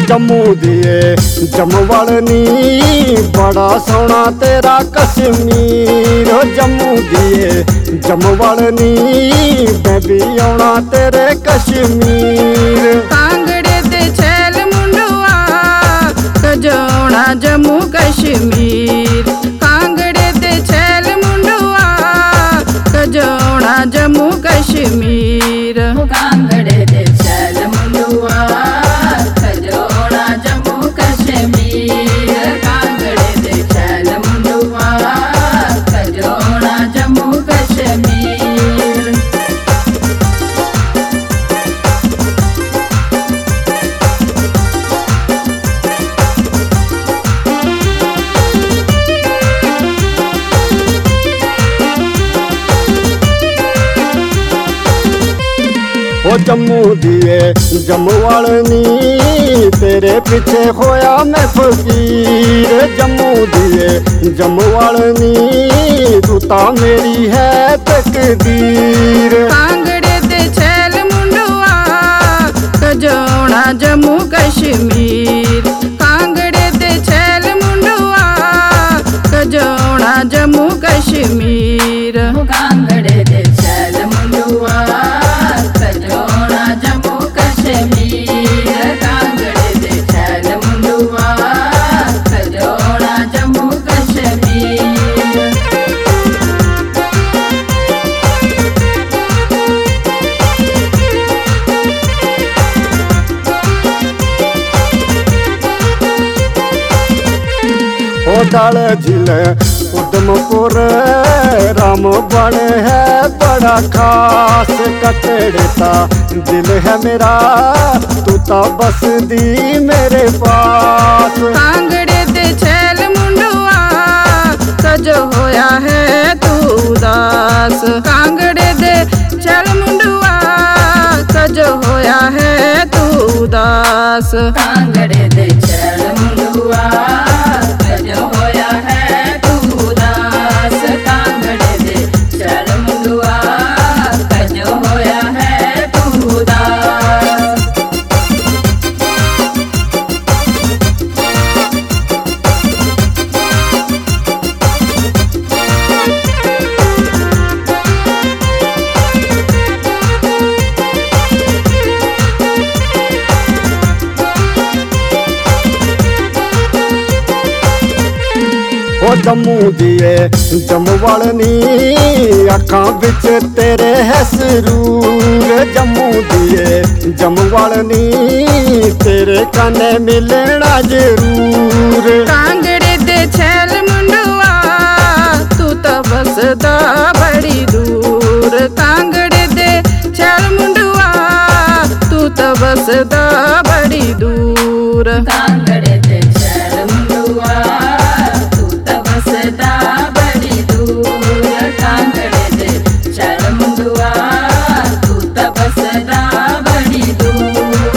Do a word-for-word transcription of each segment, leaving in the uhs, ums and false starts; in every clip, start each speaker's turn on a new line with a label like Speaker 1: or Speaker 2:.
Speaker 1: जम्मू दिए जमवालनी बड़ा सोना तेरा कश्मीर। जम्मू दिए जमवालनी मैं भी आना तेरे कश्मीर।
Speaker 2: कांगड़े दे छैल मुंडुआ कजोना जम्मू कश्मीर। कांगड़े दे छैल मुंडुआ कजोना जम्मू कश्मीर। कांगड़े दे छैल मुंडुआ कजोना जम्मू कश्मीर। कांगड़े दे छैल मुंडुआ कजोना जम्मू कश्मीर।
Speaker 1: ओ जम्मू दिए जमवालनी तेरे पीछे होया मैं फकीर। जम्मू दिए जमवालनी तू ता मेरी है तकदीर।
Speaker 2: कांगड़े दे छैल मुंडुआ कजोना जम्मू कश्मीर। कांगड़े दे छैल मुंडुआ कजोना जम्मू कश्मीर। कांगड़े दे छैल मुंडुआ कजोना जम्मू कश्मीर। कांगड़े दे छैल मुंडुआ कजोना जम्मू कश्मीर।
Speaker 1: ओ डाल झील उधमपुर राम बन है बड़ा खास। कटड़ता दिल है मेरा तू ता बस दी मेरे पास।
Speaker 2: कांगड़े दे छैल मुंडुआ कजो होया है तू उदास। कांगड़े दे छैल मुंडुआ कजो होया है तू उदास। कांगड़े दे छैल मुंडुआ कजो होया है तू उदास। कांगड़े दे छैल मुंडुआ कजो होया है तू उदास।
Speaker 1: ओ जम्मू दिए जमवालनी अखां बिच तेरे है सरूर। जम्मू दिए जमवालनी तेरे कन्ने मिलना जरूर।
Speaker 2: कांगड़े दे छैल मुंडुआ तू तो बसदा बड़ी दूर। कांगड़े दे छैल मुंडुआ तू तो बसदा बड़ी दूर। कांगड़े दे छैल मुंडुआ तू तो बसदा बड़ी दूर। कांगड़े दे छैल मुंडुआ तू तो बसदा बड़ी दूर।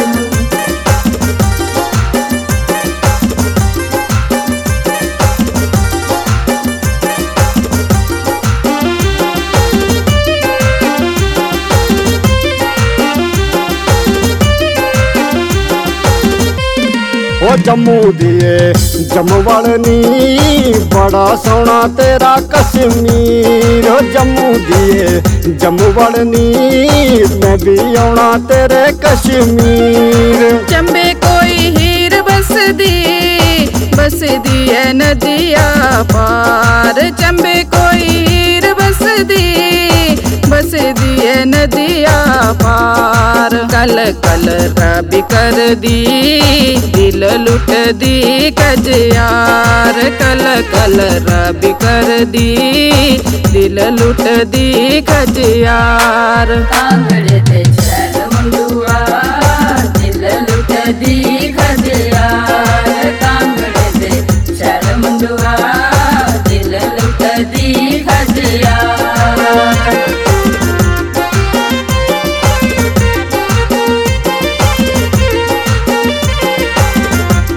Speaker 1: ओ जम्मू दिए जमवालनी बड़ा सोना तेरा कश्मीर। जम्मू दिए जमवालनी मैं भी आना तेरे कश्मीर।
Speaker 2: चंबे कोई हीर बसदी बसदी है नदिया पार। चंबे कोई हीर बसदी बसदी है नदिया पार। कल कल रबी कर दी दिल लुट दी कजयार। कल कल रबी कर दी दिल लुट दी कजयार। कांगड़े दे छैल मुंडुआ दिल लुट दी कजयार। कांगड़े दे छैल मुंडुआ दिल लुट दी कजयार।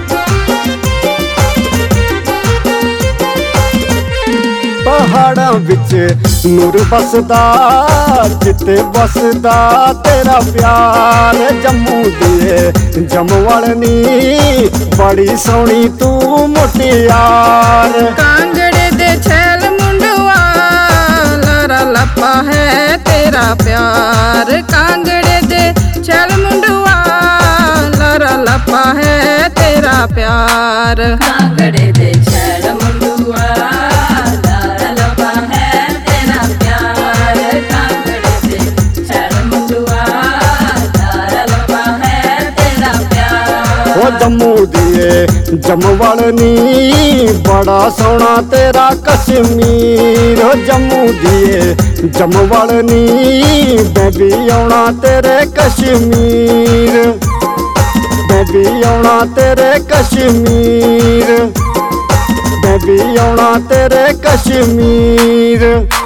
Speaker 1: पहाड़ां ਵਿੱਚ ਨੂਰ ਬਸਦਾ ਜਿੱਤੇ ਬਸਦਾ ਤੇਰਾ ਪਿਆਰ ਜੰਮੂ ਦੀਏ ਜੰਮਵਾਲਨੀ ਬੜੀ ਸੋਹਣੀ ਤੂੰ ਮੁਟਿਆਰ
Speaker 2: ਕਾਂਗੜੇ ਦੇ ਛੈਲ ਮੁੰਡਵਾ ਲਾਰਾ ਲੱਪਾ ਹੈ ਤੇਰਾ ਪਿਆਰ ਕਾਂਗੜੇ ਦੇ ਛੈਲ ਮੁੰਡਵਾ ਲਾਰਾ ਲੱਪਾ ਹੈ ਤੇਰਾ ਪਿਆਰ
Speaker 3: ਕਾਂਗੜੇ ਦੇ ਛੈਲ ਮੁੰਡੂਆ ਲਾਰਾ ਲੱਪਾ ਹੈ ਤੇਰਾ ਪਿਆਰ ਕਾਂਗੜੇ ਦੇ ਛੈਲ ਮੁੰਡੂਆ ਲਾਰਾ ਲੱਪਾ ਹੈ ਤੇਰਾ ਪਿਆਰ
Speaker 1: ਉਹ ਜੰਮੂ ਦੀਏ ਜੰਮਵਾਲਨੀ ਬੜਾ ਸੋਹਣਾ ਤੇਰਾ ਕਸ਼ਮੀਰ ਉਹ ਜੰਮੂ ਦੀਏ ਜੰਮਵਾਲਨੀ ਮੈਂ ਵੀ ਆਉਣਾ ਤੇਰੇ ਕਸ਼ਮੀਰ ਮੈਂ ਵੀ ਆਉਣਾ ਤੇਰੇ ਕਸ਼ਮੀਰ ਮੈਂ ਵੀ ਆਉਣਾ ਤੇਰੇ ਕਸ਼ਮੀਰ